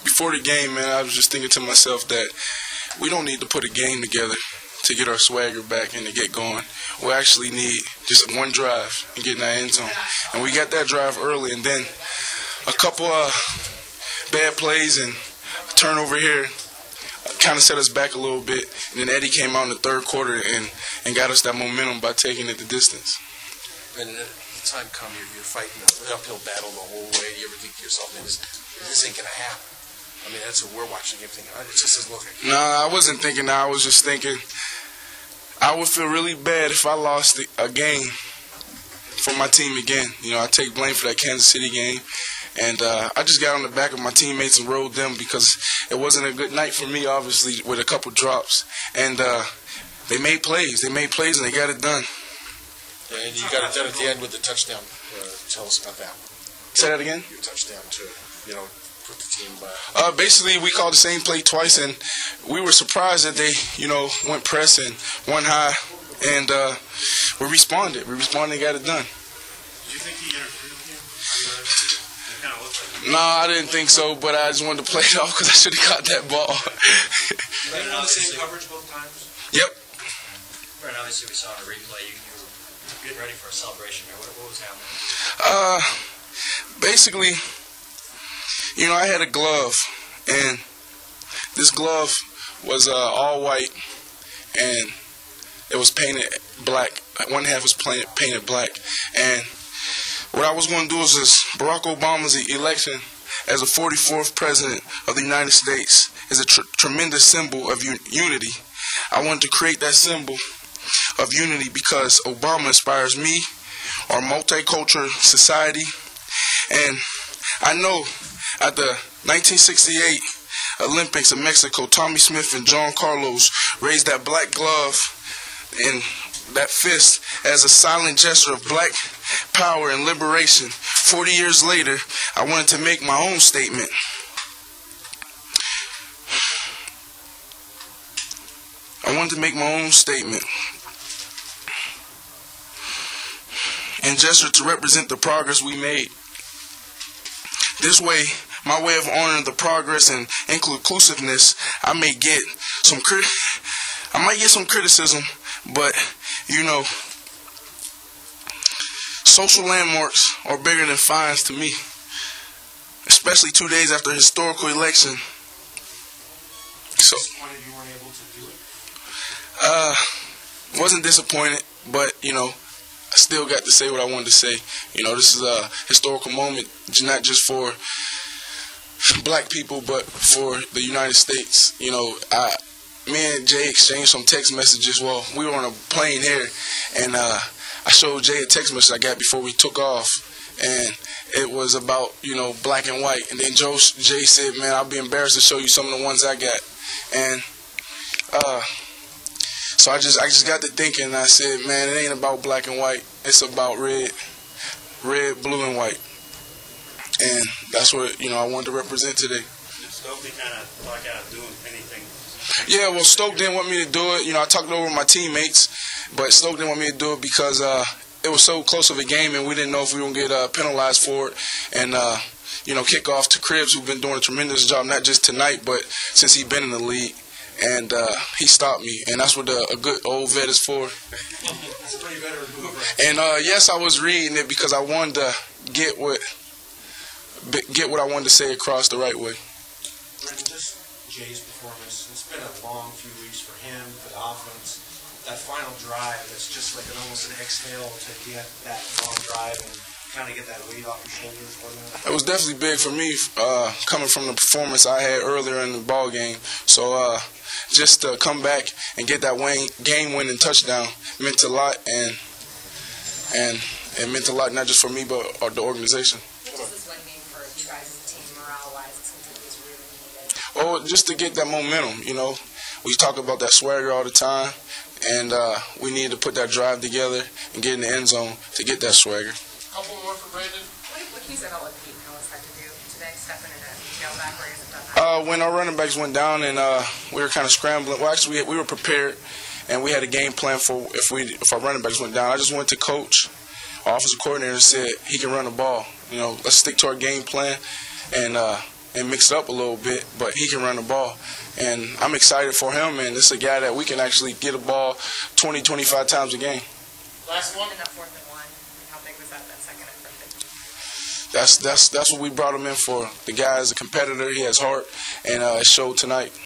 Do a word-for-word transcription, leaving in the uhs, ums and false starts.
before the game, man, I was just thinking to myself that we don't need to put a game together to get our swagger back and to get going. We actually need just one drive and get in that end zone. And we got that drive early, and then a couple of bad plays and a turnover here kind of set us back a little bit. And then Eddie came out in the third quarter and, and got us that momentum by taking it the distance. And the time come, you're, you're fighting an uphill battle the whole way. You ever think to yourself, this, this ain't going to happen? I mean, that's what we're watching the game thinking. It just doesn't look like it. No, I wasn't thinking that. I was just thinking I would feel really bad if I lost a game for my team again. You know, I take blame for that Kansas City game. And uh, I just got on the back of my teammates and rode them because it wasn't a good night for me, obviously, with a couple drops. And uh, they made plays. They made plays, and they got it done. And you got it done at the end with the touchdown. Uh, tell us about that. Say that again? Your touchdown to, you know, put the team by. Uh, basically, we called the same play twice, and we were surprised that they, you know, went press and went high, and uh, we responded. We responded and got it done. Did you think he interfered with you? Kind of like no, I didn't think so, but I just wanted to play it off because I should have caught that ball. Were you on the same coverage both times? Yep. Right, obviously we saw on a replay you, you were getting ready for a celebration. What, what was happening? Uh, basically, you know, I had a glove, and this glove was uh, all white, and it was painted black. One half was painted, painted black, and what I was going to do is this, Barack Obama's election as the forty-fourth president of the United States is a tr tremendous symbol of un unity. I wanted to create that symbol of unity because Obama inspires me, our multicultural society, and I know at the nineteen sixty-eight Olympics in Mexico, Tommy Smith and John Carlos raised that black glove and that fist as a silent gesture of black power and liberation. Forty years later, I wanted to make my own statement. I wanted to make my own statement and gesture to represent the progress we made. This way, my way of honoring the progress and inclusiveness, I may get some crit I might get some criticism, but you know, social landmarks are bigger than fines to me, especially two days after a historical election. So, disappointed you weren't able to do it? uh, wasn't disappointed, but you know, I still got to say what I wanted to say. You know, this is a historical moment, not just for black people, but for the United States. You know, I, me and Jay exchanged some text messages. Well, we were on a plane here, and uh, I showed Jay a text message I got before we took off, and it was about, you know, black and white. And then Joe, Jay said, man, I'll be embarrassed to show you some of the ones I got. And uh, so I just I just got to thinking, and I said, man, it ain't about black and white. It's about red, red, blue, and white. And that's what, you know, I wanted to represent today. Did Stokely kind of block out doing anything? Yeah, well, Stoke didn't want me to do it. You know, I talked it over with my teammates, but Stoke didn't want me to do it because uh, it was so close of a game, and we didn't know if we were going to get uh, penalized for it. And, uh, you know, kick off to Cribbs, who's been doing a tremendous job, not just tonight, but since he's been in the league. And uh, he stopped me, and that's what the, a good old vet is for. That's a pretty veteran move, right? And, uh, yes, I was reading it because I wanted to get what, get what I wanted to say across the right way. Brendan, just Jay's performance, it's been a long few weeks for him, for the offense. That final drive, it's just like an, almost an exhale to get that long drive and kind of get that weight off your shoulders for them. It was definitely big for me, uh, coming from the performance I had earlier in the ball game. So uh, just to come back and get that game-winning touchdown meant a lot, and and it meant a lot not just for me but uh, the organization. What does this win mean for you guys as a team, morale-wise? It's something that's really needed. Oh, just to get that momentum, you know. We talk about that swagger all the time, and uh, we need to put that drive together and get in the end zone to get that swagger. Couple more for Brandon. What, what can you say about what Pete Ellis had to do today, stepping in and tailback where he hasn't done that? Uh, when our running backs went down and uh, we were kind of scrambling, well, actually, we, we were prepared, and we had a game plan for if we if our running backs went down. I just went to coach, our offensive coordinator, and said he can run the ball. You know, let's stick to our game plan and uh, and mix up a little bit, but he can run the ball. And I'm excited for him, and it's a guy that we can actually get a ball twenty, twenty-five times a game. Last one in that fourth and one. How big was that, that second and first? That's, that's, that's what we brought him in for. The guy is a competitor. He has heart, and uh, it showed tonight.